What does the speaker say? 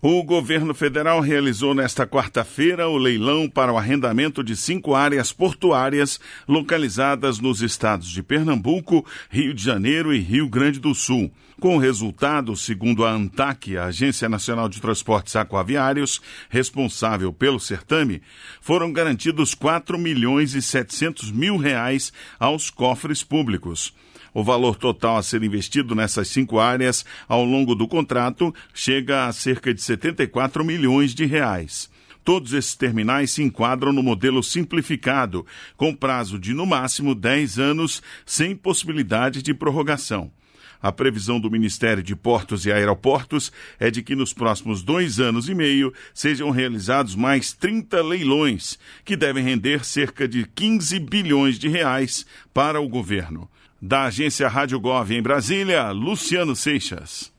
O governo federal realizou nesta quarta-feira o leilão para o arrendamento de 5 áreas portuárias localizadas nos estados de Pernambuco, Rio de Janeiro e Rio Grande do Sul. Com o resultado, segundo a ANTAQ, a Agência Nacional de Transportes Aquaviários, responsável pelo certame, foram garantidos R$4.700.000 aos cofres públicos. O valor total a ser investido nessas 5 áreas ao longo do contrato chega a cerca de R$74 milhões. Todos esses terminais se enquadram no modelo simplificado, com prazo de, no máximo, 10 anos, sem possibilidade de prorrogação. A previsão do Ministério de Portos e Aeroportos é de que nos próximos 2 anos e meio sejam realizados mais 30 leilões, que devem render cerca de R$15 bilhões para o governo. Da agência Rádio Gov em Brasília, Luciano Seixas.